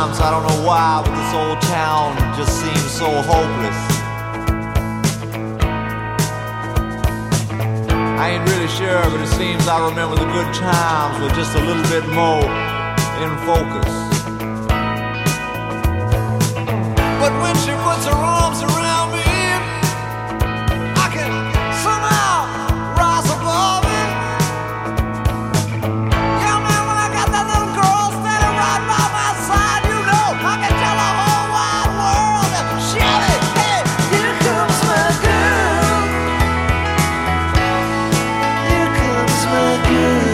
times, I don't know why, but this old town just seems so hopeless. I ain't really sure, but it seems I remember the good times with just a little bit more in focus. But when she puts her arms around me, I can somehow rise above it. Yeah, man, when I got that little girl standing right by my side, you know I can tell the whole wide world to shout it. Hey, here comes my girl. Here comes my girl.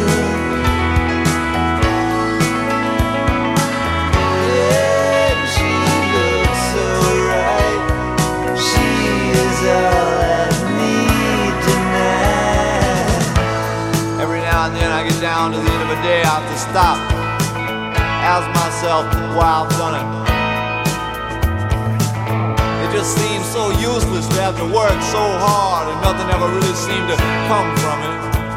Down to the end of the day, I have to stop, ask myself why I've done it. It just seems so useless to have to work so hard and nothing ever really seemed to come from it.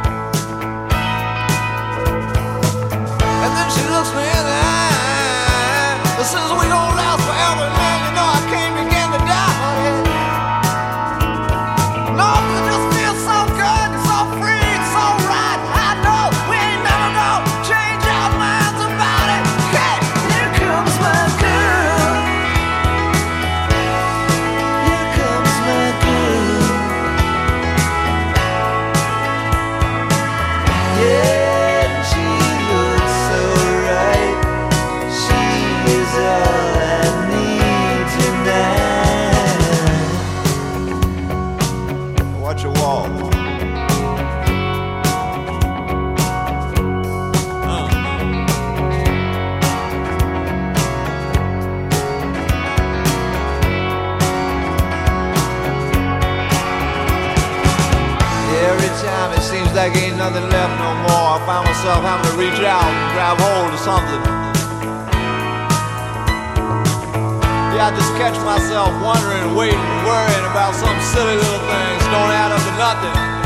And then she looks me in the eye and says, we gon' last forever, man, you know I can't begin to die, honey. No, it just feels so good, so free, so right. I know we ain't never gonna change our minds about it. Hey, here comes my girl. Here comes my girl. Yeah, she looks so right. She is all I need tonight. Watch your walk. Every time it seems like ain't nothing left no more, I find myself having to reach out and grab hold of something. Yeah, I just catch myself wondering, waiting, worrying about some silly little things don't add up to nothing.